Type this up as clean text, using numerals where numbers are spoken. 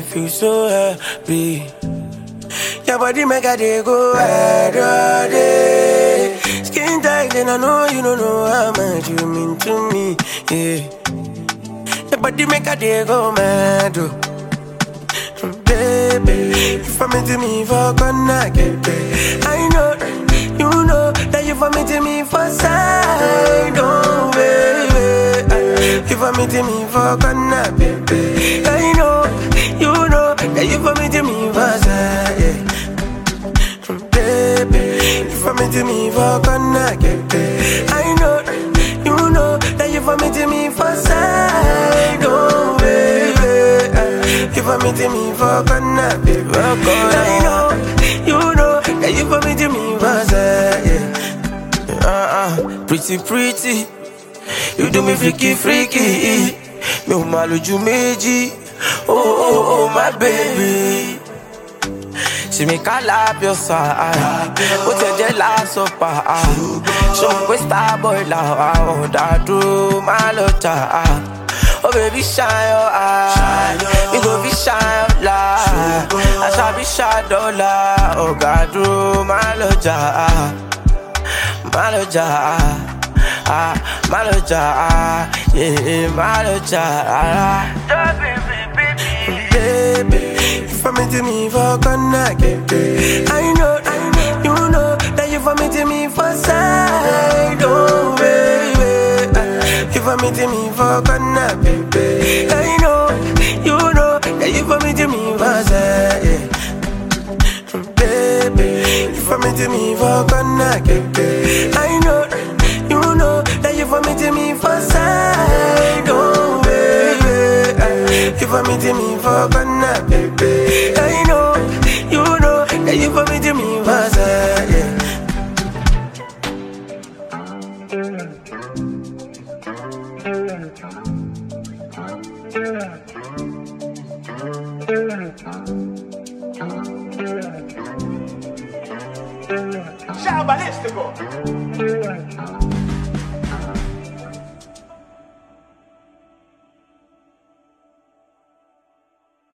feel so happy. Your body make a day go ahead all day. Skin tight and I know you don't know how much you mean to me, yeah. Your body make a day go mad, oh. Baby, you for me to me for connect. I know, you know that you for me to me for side, oh baby. You for me to me for connect, baby. I know, you know that you for me to me for side, yeah. Baby, you for me to me for connect. I know, you know that you for me to me for side, oh baby. You for me to me for connect, baby. I know, you know that you for me to me for side, yeah. Pretty, pretty, you do me freaky, freaky. Me malu ju meji, oh, my baby. See me call up your side, put your jealous up, show me star boy now, that do my lota. Oh baby, shine your eye, we go be shine your light. I shall be shadow la, oh God, do my lota, my lota, my lota, yeah, my lota. Baby, you for me to me for connect. I know, you know that you for me to me for side, oh baby. You for me to me for connect, baby. I know, you know that you for me to me for side, yeah. Baby, you for me to me for connect. I know, you know that you for me to me for side, oh baby. You for me to me for connect, baby. I know, you know that you for me to me for side, yeah. Ciao balístico.